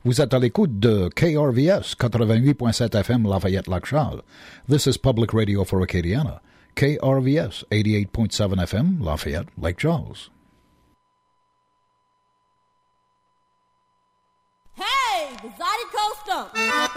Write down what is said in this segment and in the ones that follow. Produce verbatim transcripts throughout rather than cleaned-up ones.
Vous êtes à l'écoute de K R V S eighty-eight point seven F M Lafayette-Lac Charles. This is Public Radio for Acadiana. K R V S eighty-eight point seven F M Lafayette-Lake Charles. Hey, the Zydeco Stump.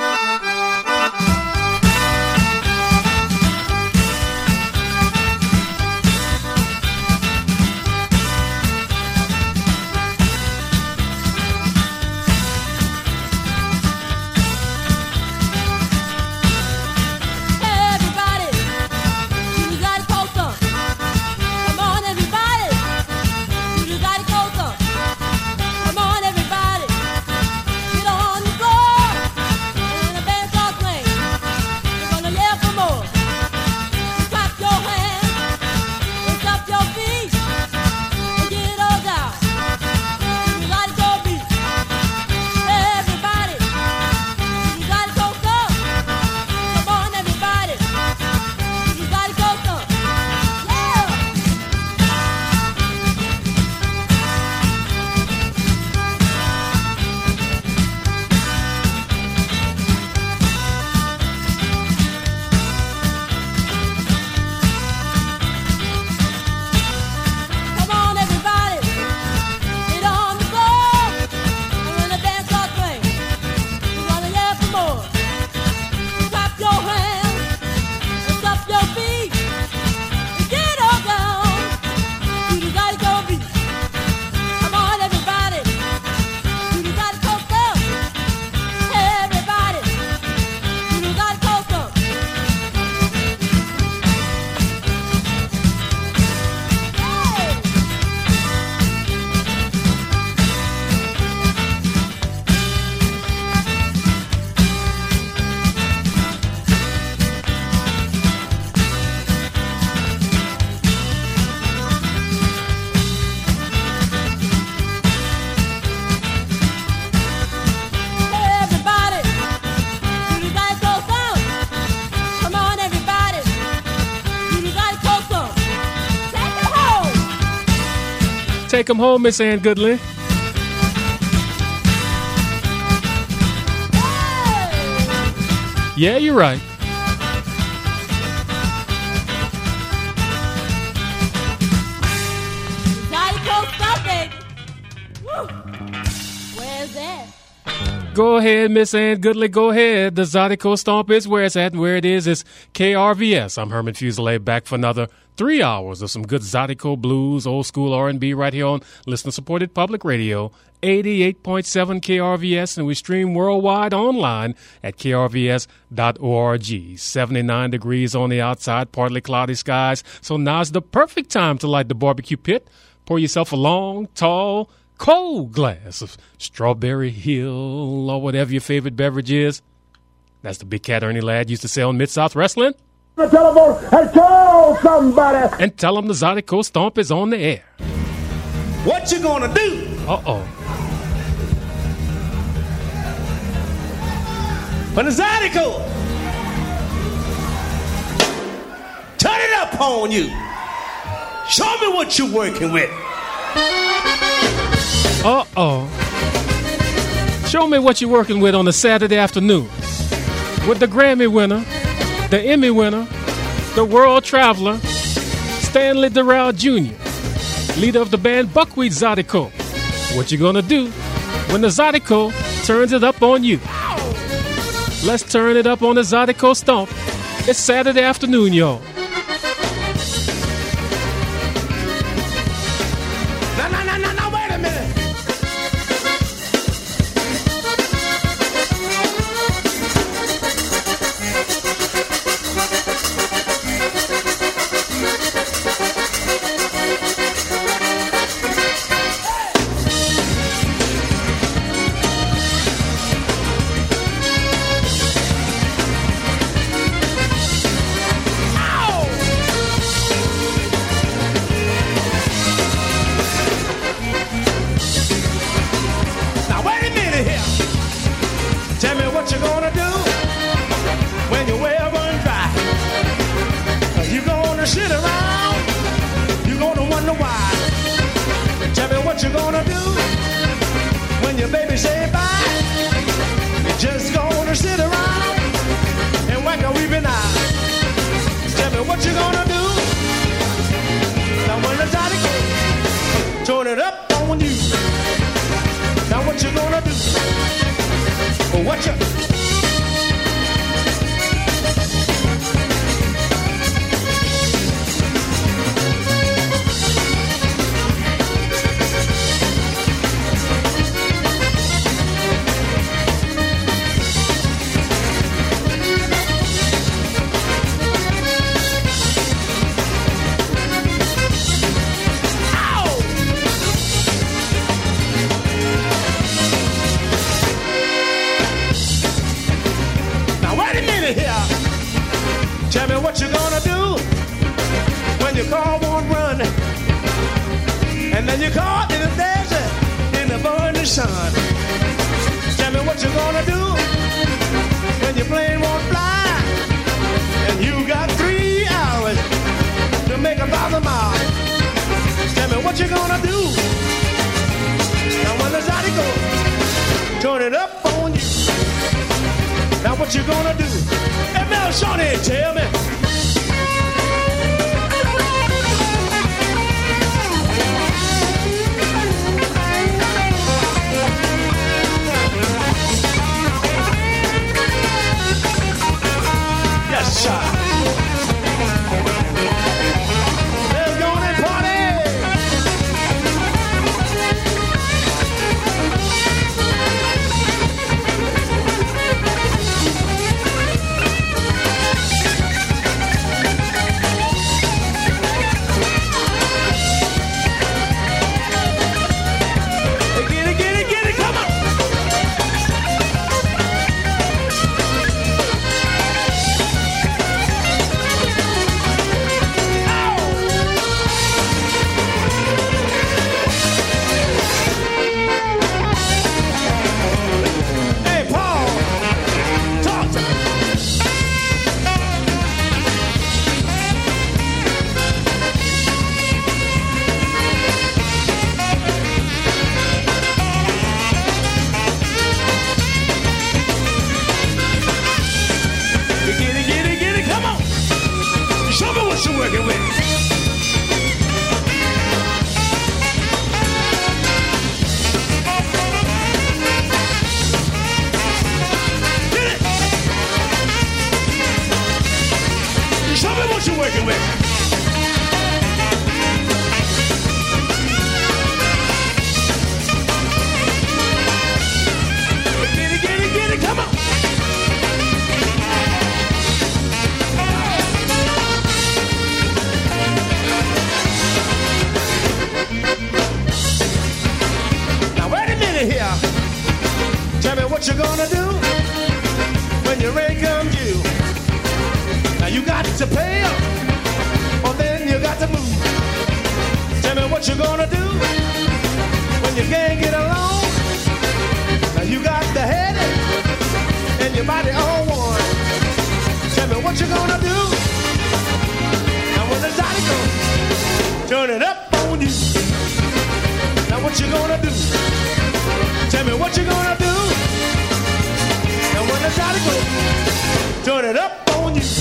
Take him home, Miss Ann Goodley. Yeah, you're right. Where's that? Go ahead, Miss Ann Goodley, go ahead. The Zydeco Stomp is where it's at, and where it is is K R V S. I'm Herman Fuselier, back for another three hours of some good Zydeco blues, old school R and B right here on listener-supported public radio, eighty-eight point seven K R V S, and we stream worldwide online at K R V S dot org. seventy-nine degrees on the outside, partly cloudy skies, so now's the perfect time to light the barbecue pit. Pour yourself a long, tall, cold glass of Strawberry Hill or whatever your favorite beverage is. That's the Big Cat Ernie Ladd used to say on Mid-South Wrestling. The telephone and tell somebody. And tell them the Zydeco Stomp is on the air. What you gonna do? Uh-oh. When the Zydeco turn it up on you. Show me what you're working with. Uh-oh. Show me what you're working with on a Saturday afternoon. With the Grammy winner, the Emmy winner, the world traveler, Stanley Durrell Junior, leader of the band Buckwheat Zydeco. What you gonna do when the Zydeco turns it up on you? Let's turn it up on the Zydeco Stomp. It's Saturday afternoon, y'all. No, no, no, no, no, wait a minute. Ow! baby say bye. You're just gonna sit around and whack a weeping eye. Tell me what you gonna do. Now when the daddy goes, turn it up on you. Now what you gonna do? Oh, what you? Tell me what you gonna do when your car won't run, and then you're caught in the desert in the burning sun. Tell me what you gonna do when your plane won't fly, and you got three hours to make a thousand miles. Tell me what you gonna do. Now when the Zodi goes, turn it up on you. Now what you gonna do? Hey, Mel Shawnee, tell me. Yes, sir. Let's go on and party. What you gonna do when your rent comes due? Now you got to pay up, or then you got to move. Tell me what you gonna do when you can't get along. Now you got the headache and your body all worn. Tell me what you gonna do. Now when the Zodi goes, turn it up on you. Now what you gonna do? Tell me what you gonna do. Now when the Zodi goes, turn it up on you.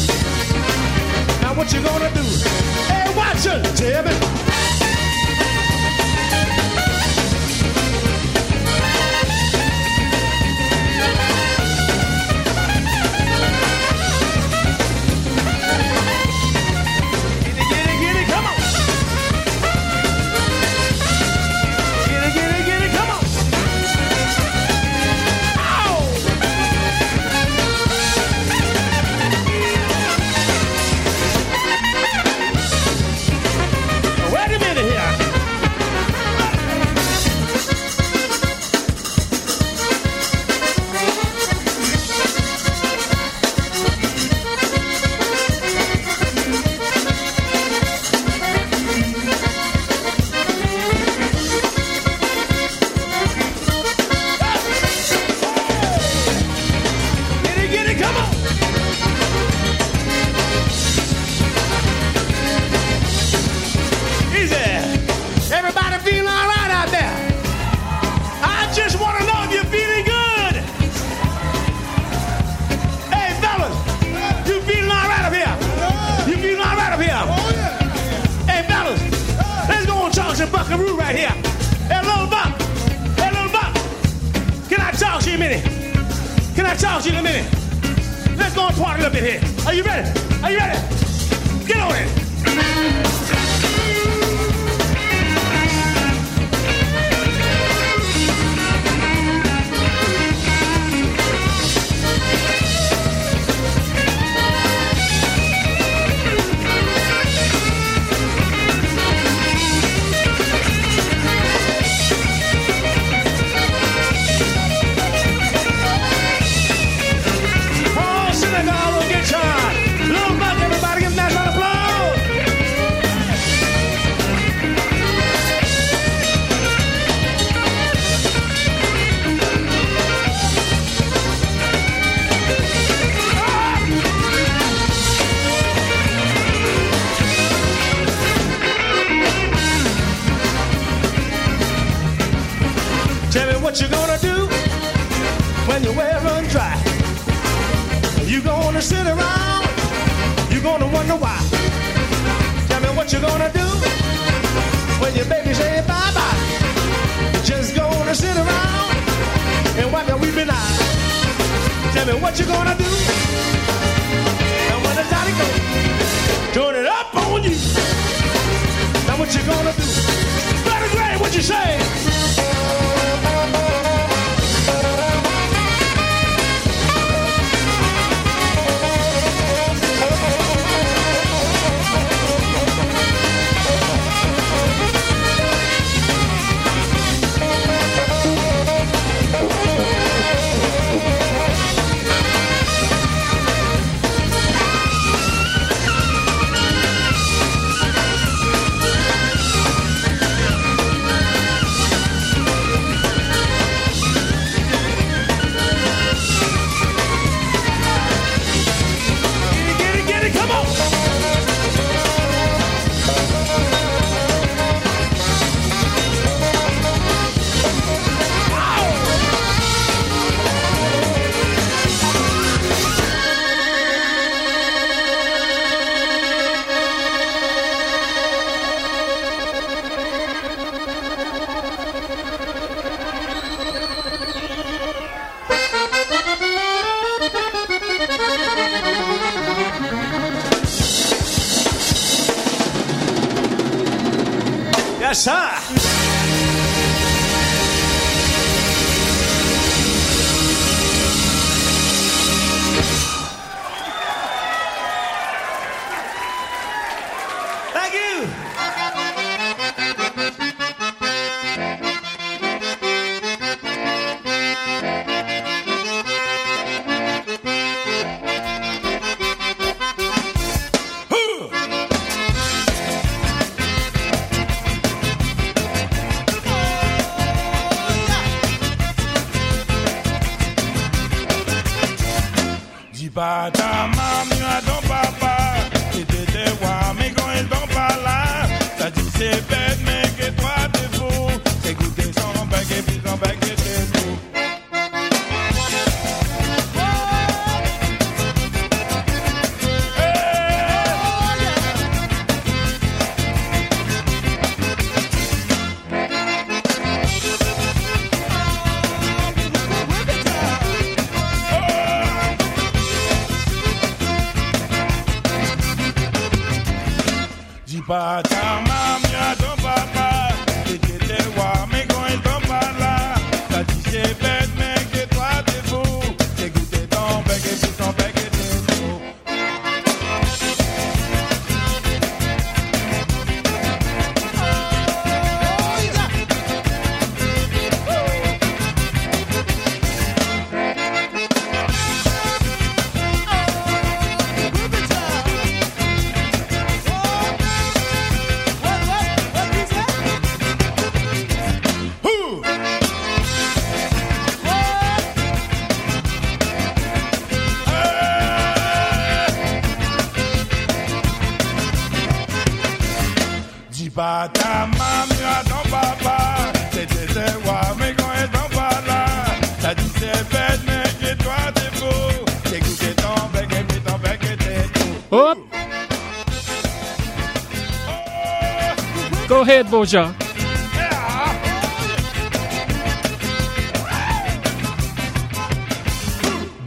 Now what you gonna do? Hey, watch it, tell me. Wait a minute. minute. Can I talk to you in a minute? Let's go and party a little bit here. Are you ready? Are you ready? Get on it. What you gonna do when your well run dry? You gonna sit around? You gonna wonder why? Tell me what you gonna do when your baby say bye-bye? You just gonna sit around and wipe your weeping eyes. Tell me what you gonna do. And when the daddy goes, turn it up on you. Now what you gonna do? Better Gray, what you say? Yes, sir. Thank you. Pas ta maman, à ton papa, qui t'était voir, mais quand ils sont pas là, ça dit c'est bête, mais que toi t'es fou, c'est goûter son bec et puis son bec et t'es fou. Pas ta maman, à ton papa, qui t'était voir, mais quand ils sont pas là, ça dit c'est bête, mais que toi t'es fou, c'est goûter ton bec et puis ton bec et t'es fou. Pas ta maman, à ton papa, c'était voir, mais quand ils sont pas là, ça dit c'est bête, mais que toi t'es fou, c'est goûter ton bec et puis ton bec et t'es fou. Hop. Go ahead, Boja.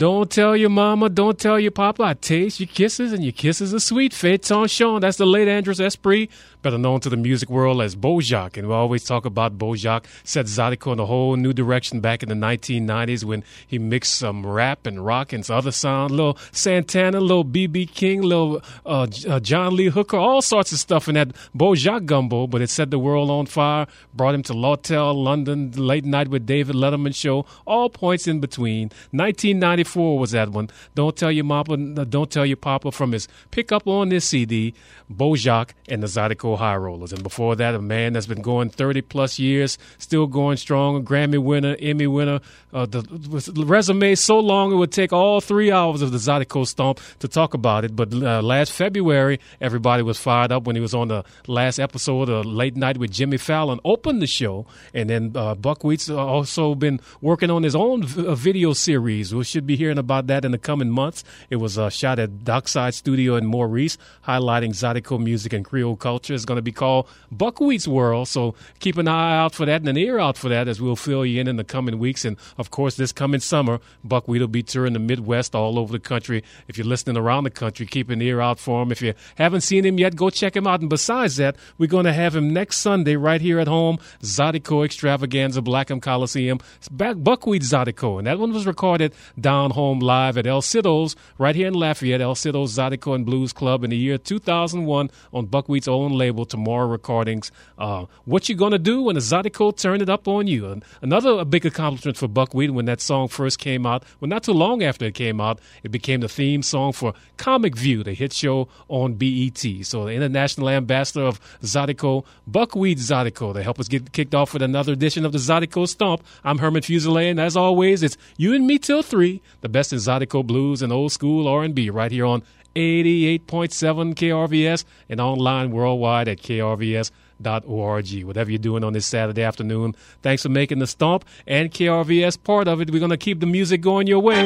Don't tell your mama, don't tell your papa. I taste your kisses, and your kisses are sweet. Phaeton Sean, that's the late Andres Esprit, better known to the music world as Bojack. And we always talk about Bojack. Set Zydeco in a whole new direction back in the nineteen nineties when he mixed some rap and rock and some other sound. Little Santana, little B B King, little uh, uh, John Lee Hooker, all sorts of stuff in that Bojack gumbo. But it set the world on fire, brought him to L'Hotel, London, Late Night with David Letterman show, all points in between. nineteen ninety-four was that one. Don't Tell Your Mama, Don't Tell Your Papa from his pickup on this C D, Bojack and the Zydeco High Rollers. And before that, a man that's been going thirty plus years, still going strong, a Grammy winner, Emmy winner, uh, the, the resume so long it would take all three hours of the Zydeco Stomp to talk about it. But uh, last February, everybody was fired up when he was on the last episode of Late Night with Jimmy Fallon, opened the show. And then uh, Buckwheat's also been working on his own v- video series. We should be hearing about that in the coming months. It was uh, shot at Dockside Studio in Maurice, highlighting Zydeco music and Creole culture. It's going to be called Buckwheat's World, so keep an eye out for that and an ear out for that as we'll fill you in in the coming weeks. And, of course, this coming summer, Buckwheat will be touring the Midwest all over the country. If you're listening around the country, keep an ear out for him. If you haven't seen him yet, go check him out. And besides that, we're going to have him next Sunday right here at home, Zydeco Extravaganza, Blackham Coliseum. It's back Buckwheat Zydeco, and that one was recorded down home live at El Cido's right here in Lafayette, El Cido's Zydeco and Blues Club in the year two thousand one on Buckwheat's own label, Tomorrow Recordings. Uh, what you gonna do when the Zydeco turn it up on you? And another big accomplishment for Buckwheat when that song first came out, well, not too long after it came out, it became the theme song for Comic View, the hit show on B E T. So the international ambassador of Zydeco, Buckwheat Zydeco, to help us get kicked off with another edition of the Zydeco Stomp. I'm Herman Fuselier, and as always, it's you and me till three, the best in Zydeco blues and old school R and B right here on eighty-eight point seven K R V S and online worldwide at K R V S dot org. Whatever you're doing on this Saturday afternoon, thanks for making the Stomp and K R V S part of it. We're going to keep the music going your way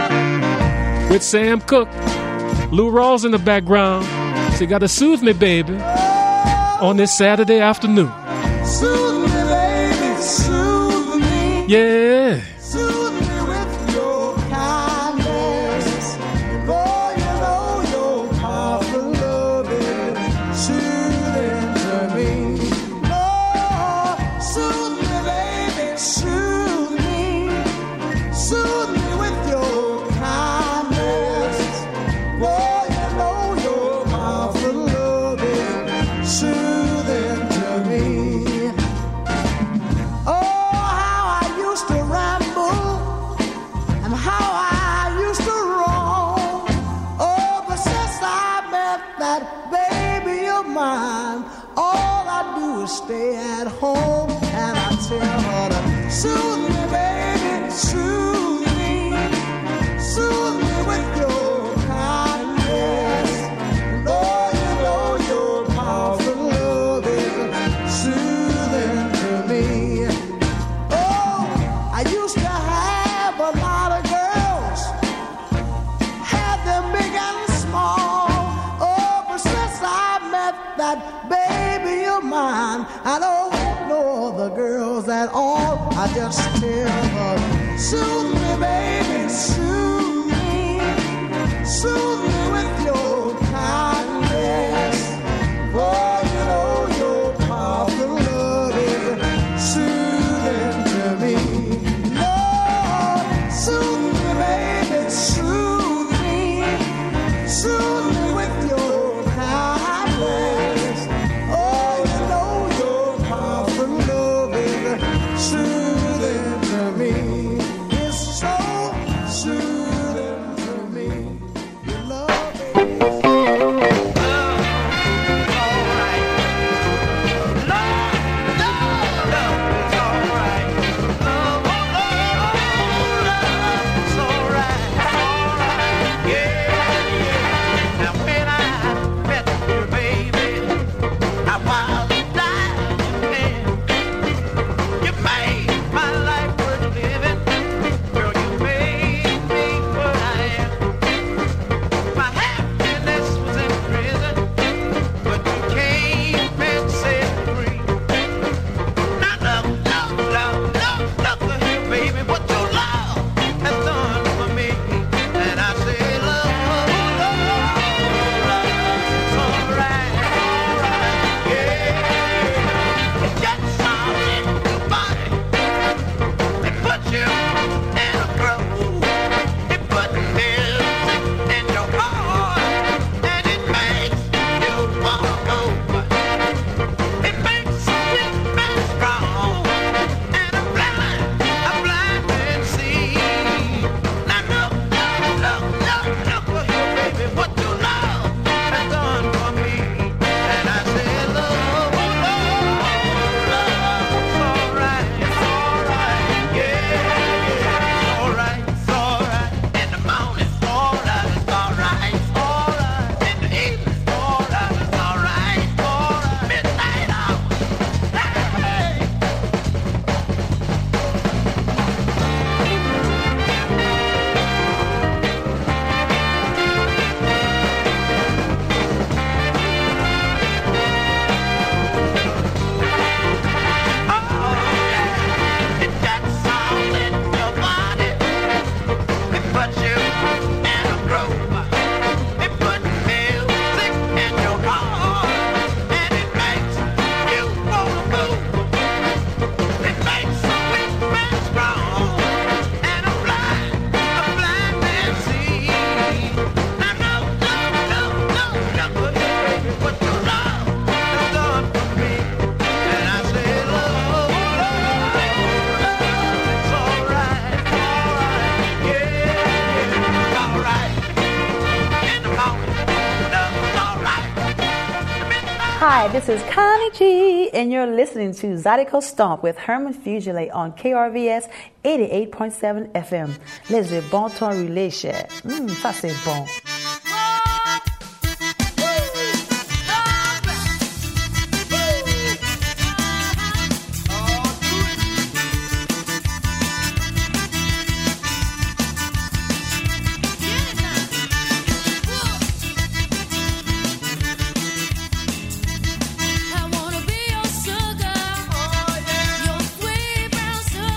with Sam Cooke. Lou Rawls in the background. So you got to soothe me, baby, on this Saturday afternoon. Soothe me, baby, soothe me. Yeah. Soothe me with your kindness. Boy, you know your powerful loving, soothing to me. Oh, soothe me, baby, soothe me. Soothe me with your kindness. Boy, you know your powerful loving, soothing to me. Oh, how I used to ramble and how I used to roam. Oh, but since I met that baby of mine, all I do is stay at home. And I tell her to soothe me, baby, soothe me. Soothe me with your kindness. And oh, you know your powerful love is soothing to me. Oh, I used to have a lot of girls, had them big and small. Oh, but since I met that baby of mine, I don't want no other girls at all. I just tell her, soothe me, baby, soothe me. Soothe me with your kindness. Oh, you know your powerful love is soothing to me. Lord, soothe me, baby, soothe me. Soothe me with your kindness. Oh, you know your powerful love is soothing to me. It's Hi, this is Connie G, and you're listening to Zydeco Stomp with Herman Fugile on K R V S eighty-eight point seven F M. Les bon temps roulé, cher. Hum, ça c'est bon.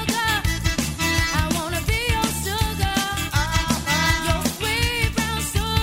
Sugar,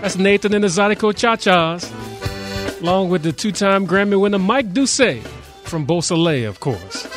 That's Nathan and the Zydeco Cha-Chas, along with the two-time Grammy winner Mike Doucet from Beausoleil, of course.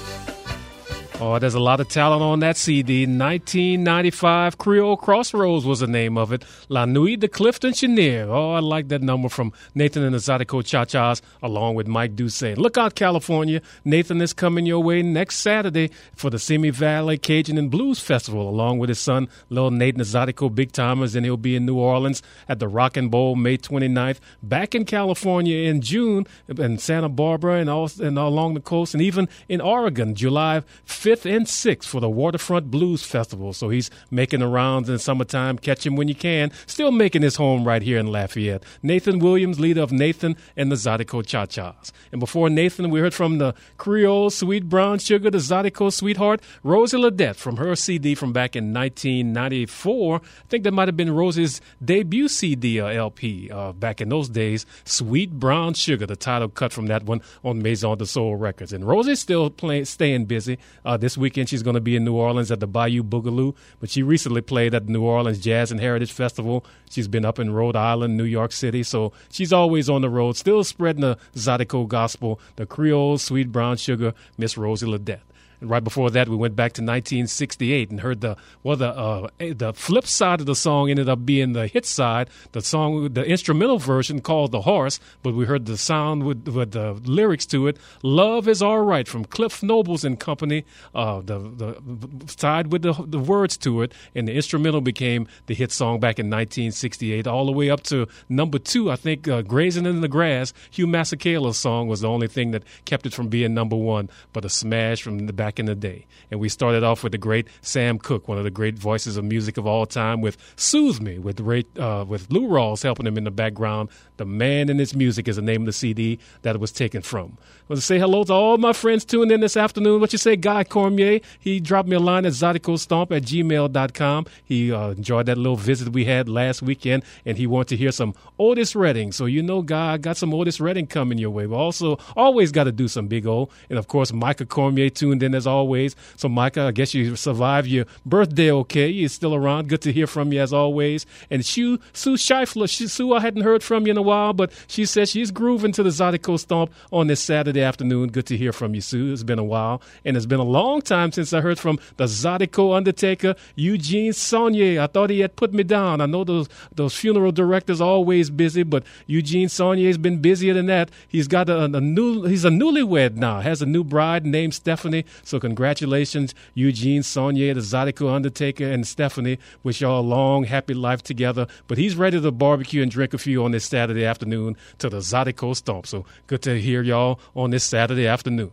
Oh, there's a lot of talent on that C D. nineteen ninety-five, Creole Crossroads was the name of it. La Nuit de Clifton Chenier. Oh, I like that number from Nathan and the Zydeco Cha-Chas, along with Mike Doucet. Look out, California. Nathan is coming your way next Saturday for the Simi Valley Cajun and Blues Festival, along with his son, Lil Nate and the Zydeco Big Timers, and he'll be in New Orleans at the Rock and Bowl May twenty-ninth, back in California in June, in Santa Barbara and, all, and along the coast, and even in Oregon, July fifth and sixth for the Waterfront Blues Festival. So he's making the rounds in summertime. Catch him when you can. Still making his home right here in Lafayette. Nathan Williams, leader of Nathan and the Zydeco Cha-Chas. And before Nathan, we heard from the Creole Sweet Brown Sugar, the Zydeco Sweetheart, Rosie Ledette from her C D from back in nineteen ninety-four. I think that might have been Rosie's debut C D or L P uh, back in those days. Sweet Brown Sugar, the title cut from that one on Maison de Soul Records. And Rosie's still playing, staying busy. Uh, this weekend she's going to be in New Orleans at the Bayou Boogaloo, but she recently played at the New Orleans Jazz and Heritage Festival. She's been up in Rhode Island, New York City, so she's always on the road, still spreading the Zydeco gospel, the Creole Sweet Brown Sugar, Miss Rosie Ledette. And right before that, we went back to nineteen sixty-eight and heard the well, the uh, the flip side of the song ended up being the hit side. The song, the instrumental version called "The Horse," but we heard the sound with, with the lyrics to it. "Love Is All Right" from Cliff Nobles and Company. Uh, the the side with the the words to it, and the instrumental became the hit song back in nineteen sixty-eight, all the way up to number two. I think uh, "Grazing in the Grass," Hugh Masekela's song, was the only thing that kept it from being number one, but a smash from the back in the day. And we started off with the great Sam Cooke, one of the great voices of music of all time, with "Soothe Me," with Ray, uh, with Lou Rawls helping him in the background. "The Man in His Music" is the name of the C D that it was taken from. Well, to say hello to all my friends tuned in this afternoon. What you say, Guy Cormier? He dropped me a line at zydeco.stomp at gmail dot com. He uh, enjoyed that little visit we had last weekend, and he wanted to hear some Otis Redding. So you know, Guy, I got some Otis Redding coming your way. We also always got to do some Big O. And, of course, Micah Cormier tuned in as always. So, Micah, I guess you survived your birthday okay. You're still around. Good to hear from you as always. And Sue, Sue Scheifler, she, Sue, I hadn't heard from you in a while, but she says she's grooving to the Zydeco Stomp on this Saturday afternoon. Good to hear from you, Sue. It's been a while. And it's been a long time since I heard from the Zydeco Undertaker, Eugene Saunier. I thought he had put me down. I know those those funeral directors are always busy, but Eugene Saunier's been busier than that. He's got a, a new, he's a newlywed now, has a new bride named Stephanie. So congratulations, Eugene Saunier, the Zydeco Undertaker, and Stephanie. Wish y'all a long, happy life together. But he's ready to barbecue and drink a few on this Saturday afternoon to the Zydeco Stomp. So good to hear y'all on this Saturday afternoon.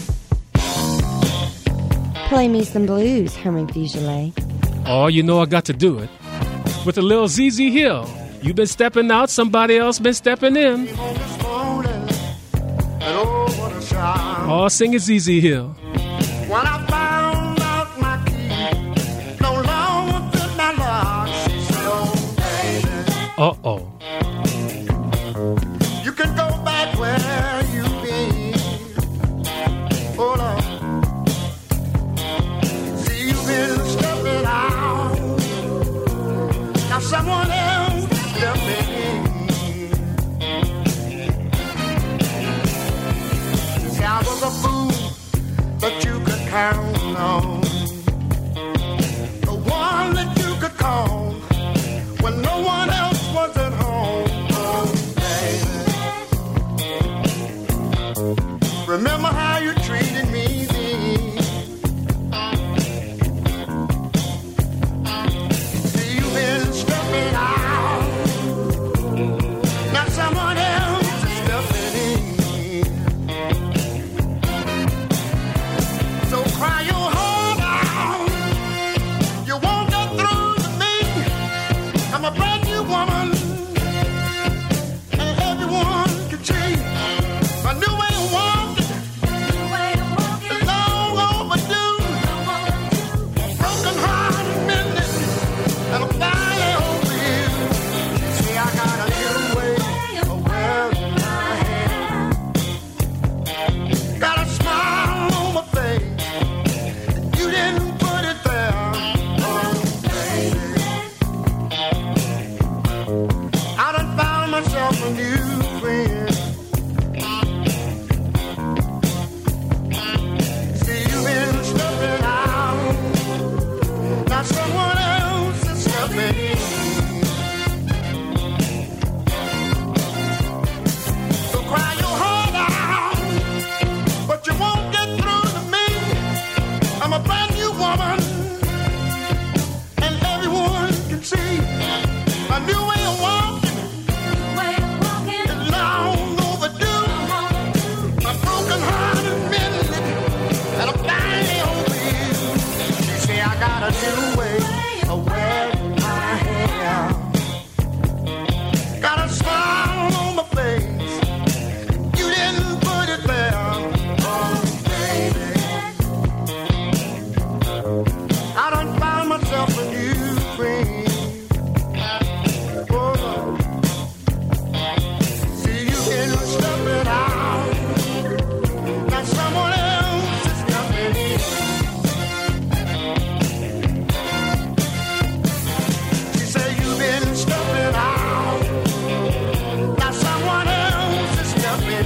Play me some blues, Herman Fugele. Oh, you know I got to do it with a little Z Z Hill. You've been stepping out, somebody else been stepping in. Oh, sing it, Z Z Hill. When I found out my key no longer fit my lock, she said, "Oh, baby, uh-oh, you can go back where you've been. Hold on. See, you've been stepping out. Now someone else is stepping in. See, I was a fool, but you could count on the one that you could call when no one else was at home. Oh, baby, remember how you treated me then. See, you've been stepping out. Now someone else is stepping in.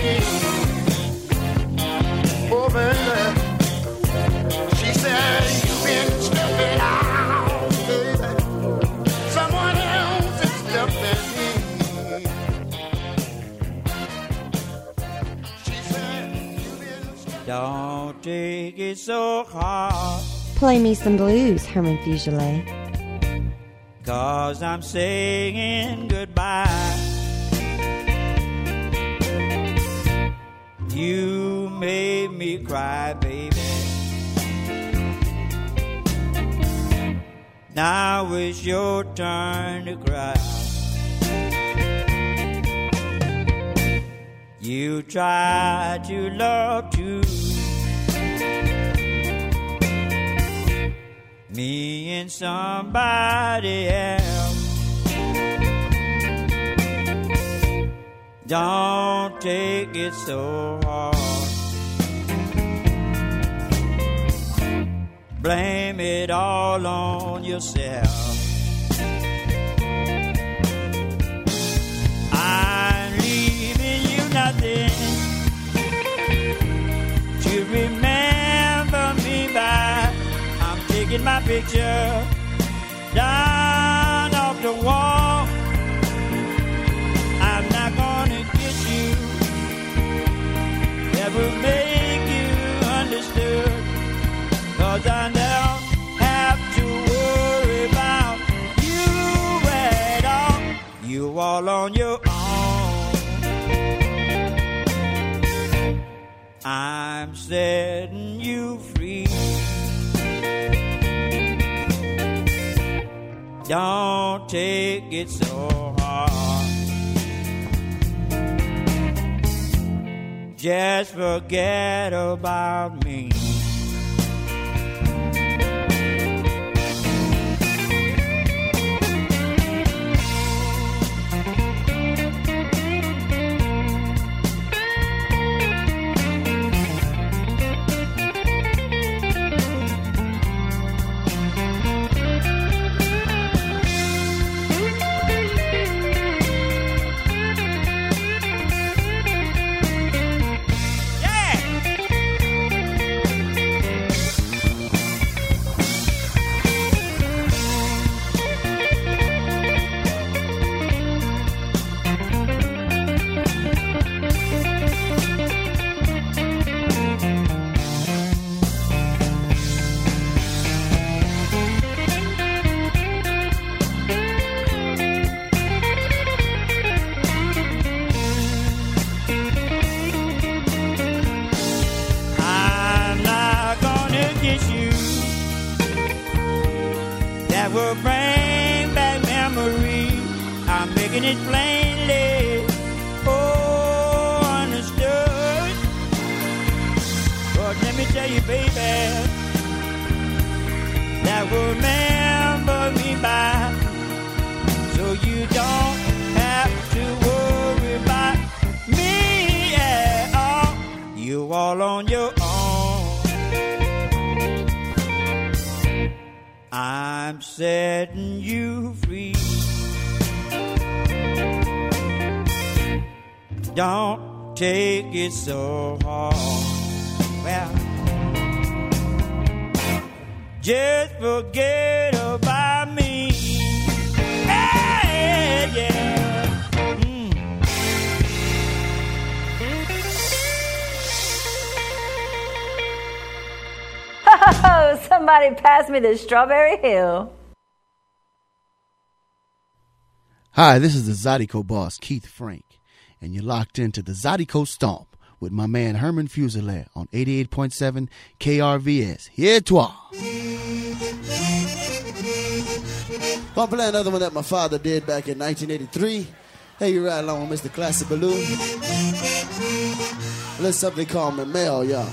Oh, baby. She said, you've been stepping out, baby. Someone else is stepping in. She said, you've been stepping. Don't take it so hard. Play me some blues, Herman Fugele. Cause I'm saying goodbye. You made me cry, baby. Now it's your turn to cry. You tried to love too, me and somebody else. Don't take it so hard. Blame it all on yourself. I'm leaving you nothing to remember me by. I'm taking my picture down off the wall. I'm not gonna kiss you, never make you understood. Cause I don't have to worry about you at all. You all on your own. I'm setting you free. Don't take it so hard. Just forget about me. Will bring back memory. I'm making it plainly, oh, understood. But let me tell you, baby, that will remember me by. So you don't have to worry about me at all. You all on your own. I'm setting you free. Don't take it so hard. Well, just forget about me. Hey, yeah. Mm. Oh, somebody pass me the Strawberry Hill. Hi, this is the Zydeco boss, Keith Frank, and you're locked into the Zydeco Stomp with my man Herman Fugele on eighty-eight point seven K R V S. Here toi. I'll play another one that my father did back in nineteen eighty-three. Hey, you ride along with Mister Classic Balloon. Let's something called me Mel, y'all.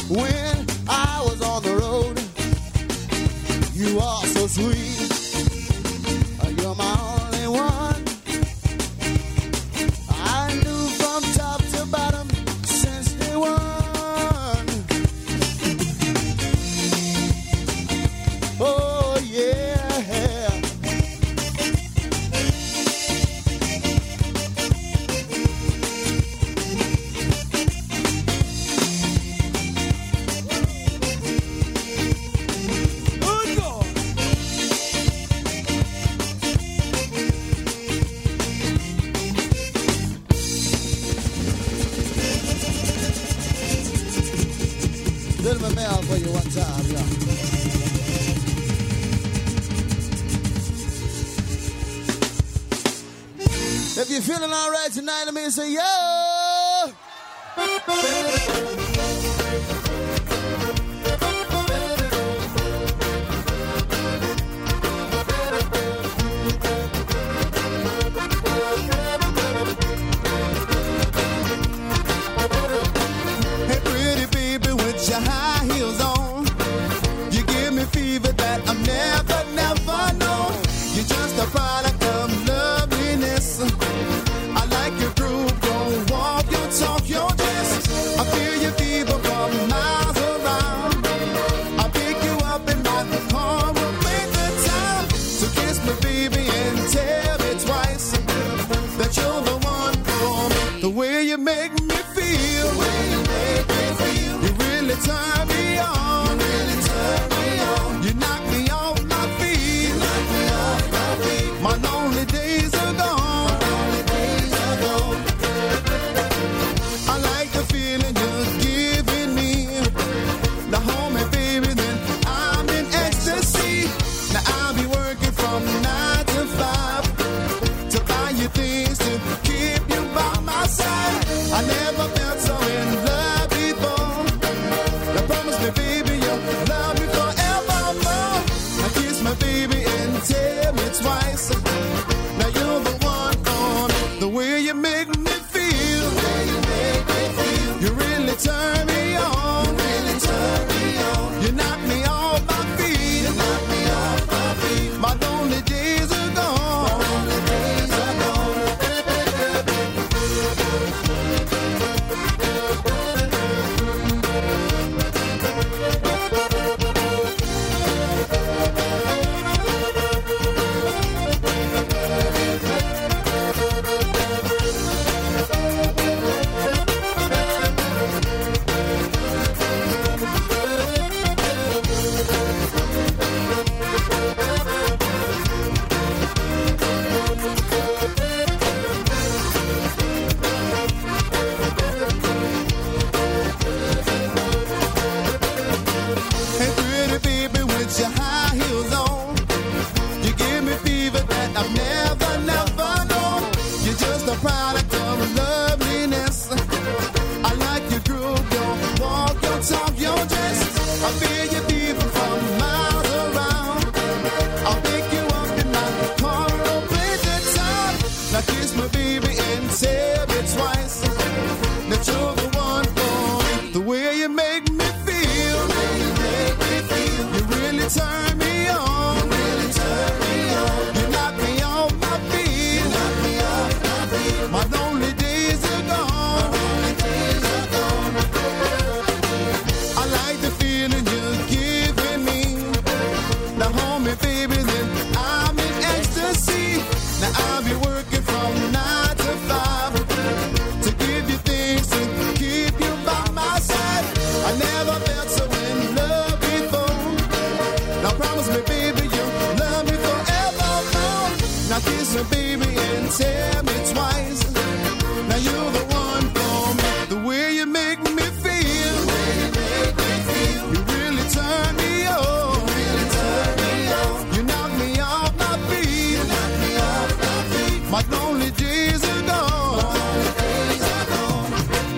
when I was on the road. You are so sweet. You're my only one. I knew from top to bottom since day one. Oh yeah. Little bit mail for you one time, yeah. If you're feeling all right tonight, let me say, yo! Hey, pretty baby with your high heels on. You give me fever that I've never, never known. You're just a product of loveliness. I like your groove, don't walk, your talk, your dress. I feel your fever from miles around. I pick you up in my car, we'll make the time. So kiss me, baby, and tell me twice that you're the one for me. The way you make me feel, the way you make me feel, you really turn me on, you really turn me on. You knock me off my feet, you knock me off my feet. My lonely days are gone, my lonely days are gone. I like the feeling you're giving me. Now hold me, baby, then I'm in ecstasy. Now I'll be working from nine to five to buy you things to keep you by my side. I never felt so in love before. Now promise me, baby, you'll love me forevermore. Now kiss my baby and tell me twice. Now you're the one for me. The way you make me feel, the way you make me feel, you really turn me on, you really turn me on. You knock me off my feet, you knock me off my feet. My lonely days are gone, my lonely days are gone. Hey, pretty baby with your high heels on. You give me fever that I've never, never known. You're just a product of loveliness. I like your groove, your walk, your talk, your dress. I feel your fever from miles around. I'll pick you up in my car, we'll play the time. Now kiss me, baby, and tell me twice that you're the one for me. The way you make me feel, the way you make me feel, you really turn me on, you really turn me on. You knock me off my feet, you knock me off my feet. My lonely days are gone, my lonely days are gone. I like the feeling you're giving me. Now hold me, baby, then I'm in ecstasy. Now I'll be working from nine to five to give you things to keep you by my side. I never felt so in love before. Now promise me, baby, you'll love me forevermore. Now kiss me, baby, and tell me twice. Now you're the one for me. The way you make me feel, the way you make me feel, you really turn me on, you really turn me on. You knock me off my feet, you knock me off my feet. My lonely days are gone, my lonely days are gone.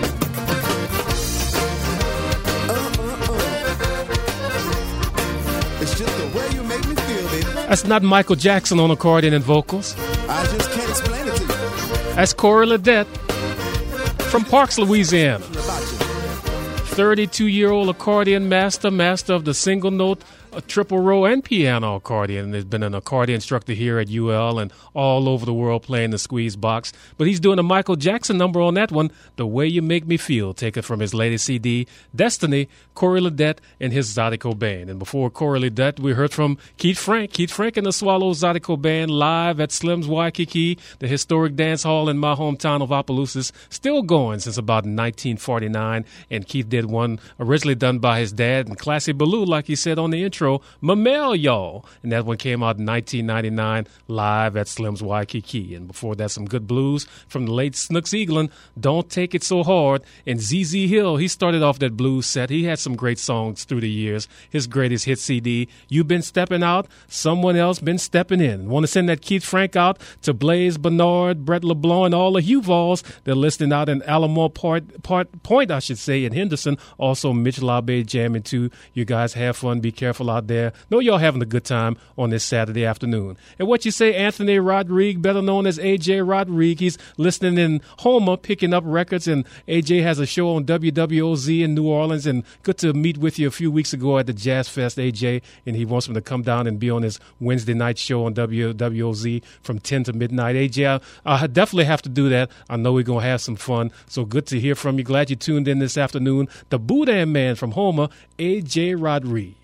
It's just the way you make me feel, baby. That's not Michael Jackson on accordion and vocals. I just can't explain it to you. That's Corey Ledette from Parks, Louisiana. About you. thirty-two-year-old accordion master, master of the single note, a triple row, and piano accordion. There's been an accordion instructor here at U L and all over the world playing the squeeze box. But he's doing a Michael Jackson number on that one, The Way You Make Me Feel, taken from his latest C D, Destiny, Corey Ledet and his Zydeco Band. And before Corey Ledet, we heard from Keith Frank. Keith Frank and the Swallows Zydeco Band live at Slim's Waikiki, the historic dance hall in my hometown of Opelousas, still going since about nineteen forty-nine. And Keith did one originally done by his dad and Classy Baloo, like he said on the intro, Mamel Y'all. And that one came out in nineteen ninety-nine live at Slim's Waikiki. And before that, some good blues from the late Snooks Eaglin, Don't Take It So Hard. And Z Z Hill, he started off that blues set. He had some great songs through the years. His greatest hit C D, You Been Stepping Out, Someone Else Been Stepping In. Want to send that Keith Frank out to Blaze Bernard, Brett LeBlanc, and all the Huvalls. They're listening out in Alamo Part, Part Point, I should say, in Henderson. Also, Mitch Labe jamming too. You guys have fun. Be careful out there. Know y'all having a good time on this Saturday afternoon. And what you say, Anthony Rodriguez, better known as A J Rodriguez, he's listening in Homer, picking up records, and A J has a show on W W O Z in New Orleans, and good to meet with you a few weeks ago at the Jazz Fest, A J, and he wants me to come down and be on his Wednesday night show on W W O Z from ten to midnight. A J, I, I definitely have to do that. I know we're going to have some fun, so good to hear from you. Glad you tuned in this afternoon. The Boudin Man from Homer, A J Rodriguez.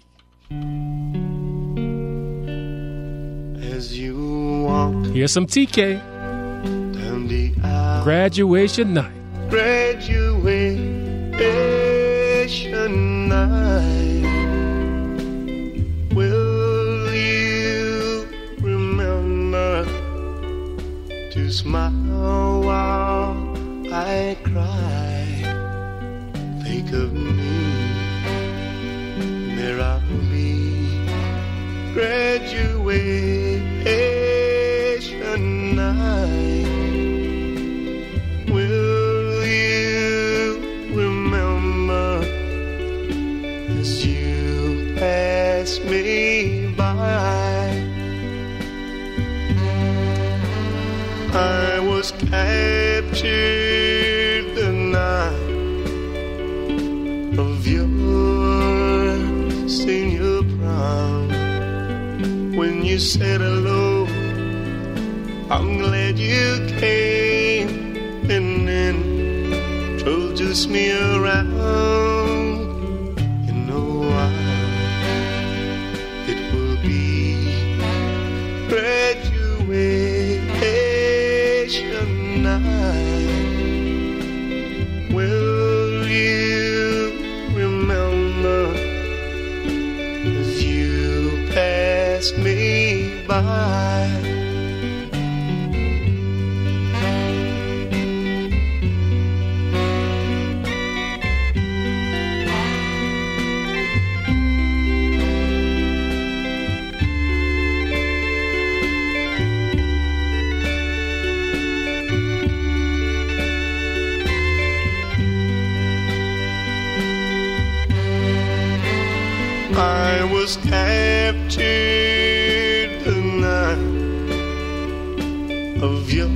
As you walk, here's some T K. Down the aisle. Graduation night. Graduation night. Will you remember to smile while I cry? Think of me. There I'll be. Graduation night. Will you remember as you pass me by? I was captured the night of your senior prom. When you said hello, I'm glad you came, and then introduced me around. You know why? It will be graduation night. Will you remember as you pass me by? I was captured the night of your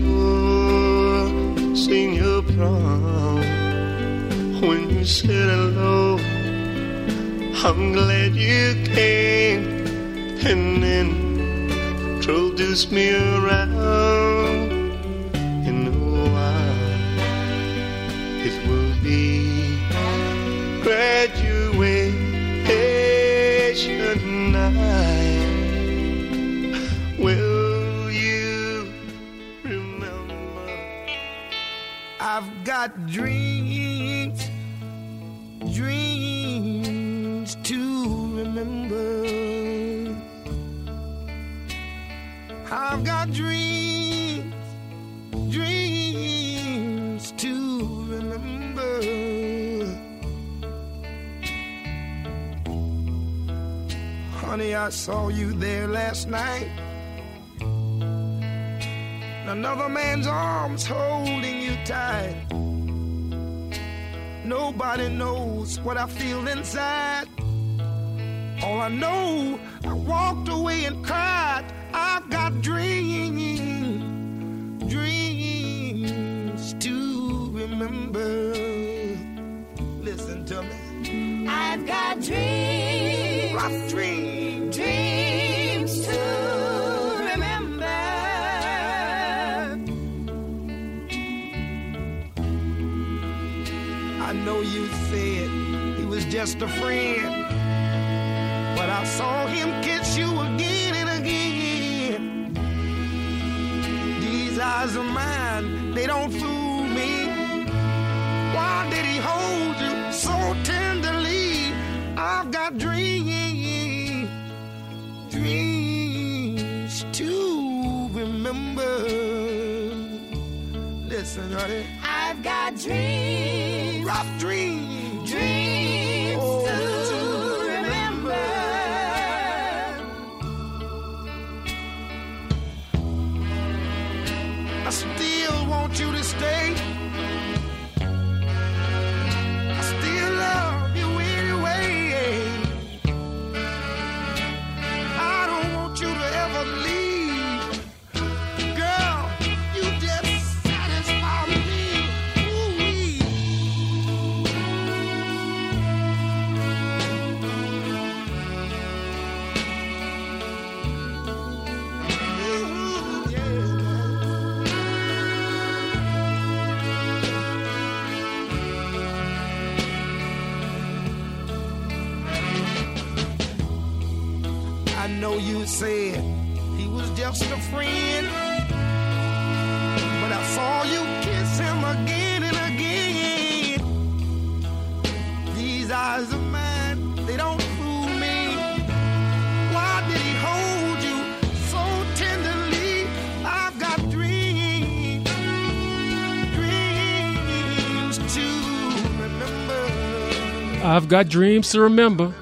senior prom. When you said hello, I'm glad you came, and then introduced me around. You know why? It will be graduation night. Will you remember? I've got dreams, dreams to remember. I've got dreams, dreams to remember. Honey, I saw you there last night. Another man's arms holding you tight. Nobody knows what I feel inside. All I know, I walked away and cried. I've got dreams, dreams to remember. Listen to me. rough dreams, dreams to remember. I know you said he was just a friend, but I saw him kiss you again and again. These eyes of mine, they don't fool me. Why did he hold you so tenderly? I've got dreams, dreams to remember. Listen, honey. I've got dreams, rough dreams, dreams oh, to remember. I still want you to stay. I still love you anyway. I don't want you to ever leave. Girl, you just satisfy me. Ooh-wee. Ooh, yeah. I know you said he was just a friend, but I saw you kiss him again and again. These eyes of mine, they don't fool me. Why did he hold you so tenderly? I've got dreams, dreams to remember. I've got dreams to remember.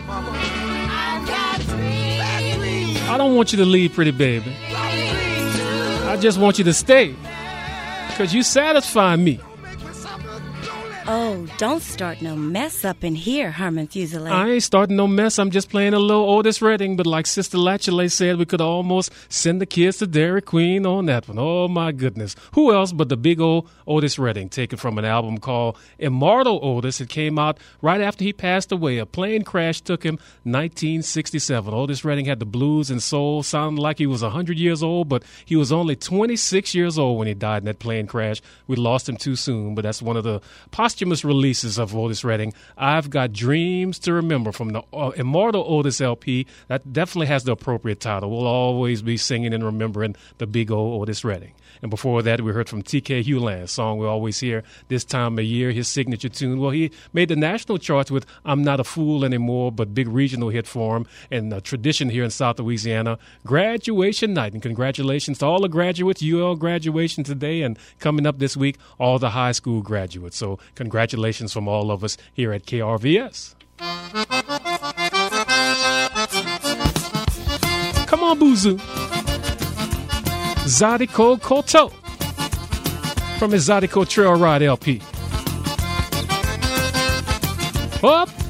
I don't want you to leave, pretty baby. I just want you to stay, because you satisfy me. Oh, don't start no mess up in here, Herman Fuselier. I ain't starting no mess. I'm just playing a little Otis Redding. But like Sister Latchley said, we could almost send the kids to Dairy Queen on that one. Oh, my goodness. Who else but the big old Otis Redding, taken from an album called Immortal Otis. It came out right after he passed away. A plane crash took him nineteen sixty-seven. Otis Redding had the blues and soul, sounded like he was one hundred years old, but he was only twenty-six years old when he died in that plane crash. We lost him too soon, but that's one of the posthumous releases of Otis Redding. I've Got Dreams to Remember from the uh, Immortal Otis L P. That definitely has the appropriate title. We'll always be singing and remembering the big old Otis Redding. And before that, we heard from T K Hewland, a song we always hear this time of year, his signature tune. Well, he made the national charts with I'm Not a Fool Anymore, but big regional hit for him and a tradition here in South Louisiana, Graduation Night. And congratulations to all the graduates, U L graduation today, and coming up this week, all the high school graduates. So congratulations from all of us here at K R V S. Come on, Boozoo. Zydeco Koto from his Zydeco Trail Ride L P. Up.